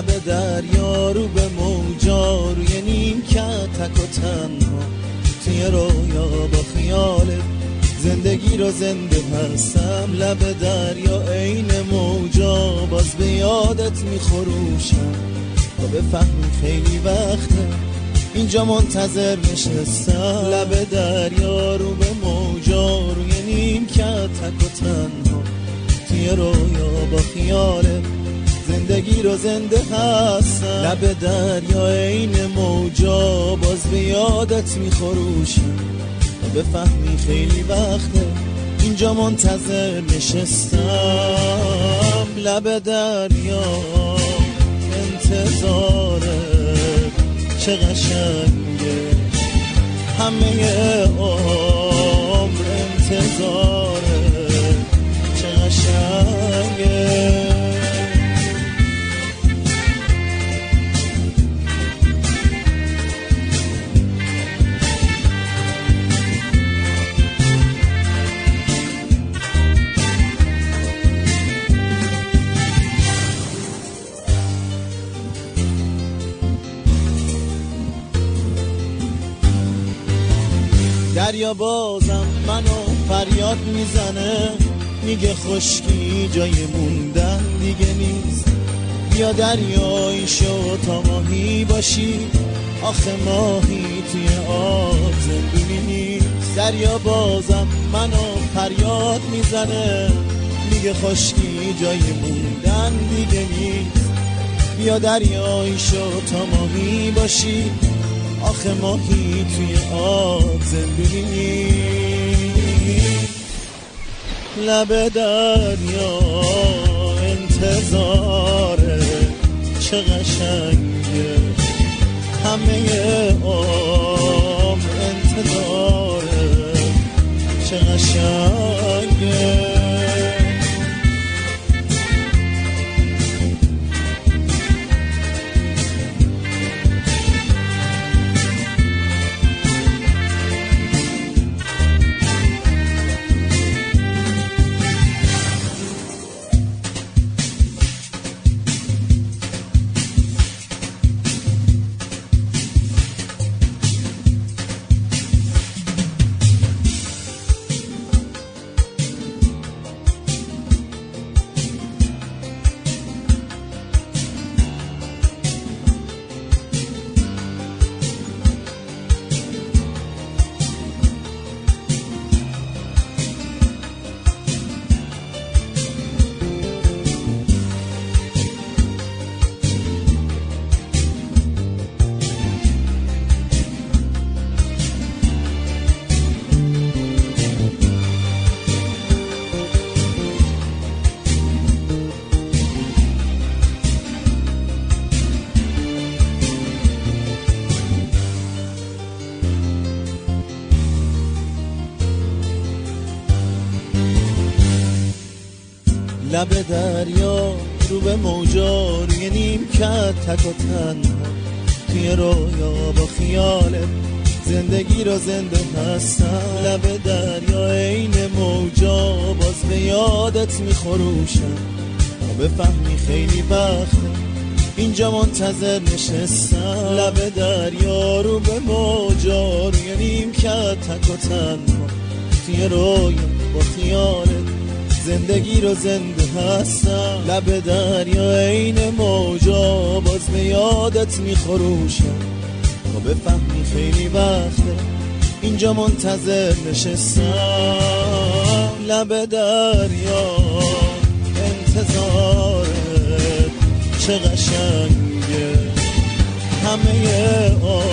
لب دریا رو به موجا روی نیمکت تک و تنها توی رویا با خیالت زندگی رو زنده هستم. لب دریا عین موجا باز به یادت میخروشم تا بفهمی خیلی وقته اینجا منتظر نشستم. لب دریا رو به موجا روی نیمکت تک و تنها توی رویا با خیالت زندگی رو زنده هستم. لب دریا عین موجا باز به یادت میخروشم تا بفهمی خیلی وقته اینجا منتظر نشستم. لب دریا انتظاره چه قشنگه همه عمر انتظاره چه قشنگه. دریا بازم منو فریاد میزنه میگه خشکی جای موندن دیگه نیست. بیا دریایی شو تا ماهی باشی آخه ماهی توی آب زندونی نیست. دریا بازم منو فریاد میزنه میگه خشکی جای موندن دیگه نیست. بیا دریایی شو تا ماهی باشی آخه ماهی توی آب زندگی نیست. لب دریا انتظاره چه قشنگه همه عمر انتظاره چه قشنگه. لب دریا رو به موجا روی نیمکت تک و تنها توی رویا با خیالت زندگی رو زنده هستم. لب دریا عین موجا باز به یادت میخروشم تا بفهمی خیلی وقته اینجا منتظر نشستم. لب دریا رو به موجا روی نیمکت تک و تنها توی رویا با خیالت زندگی رو زنده هستم. لب دریا عین موجا باز به یادت میخروشم تا بفهمی خیلی وقته اینجا منتظر نشستم. لب دریا انتظاره چه قشنگه همه